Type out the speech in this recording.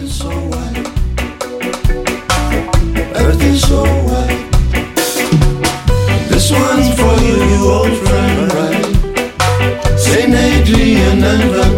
is so white. Earth is so white. This one's for you, you old friend, right? Saint Adrian and Van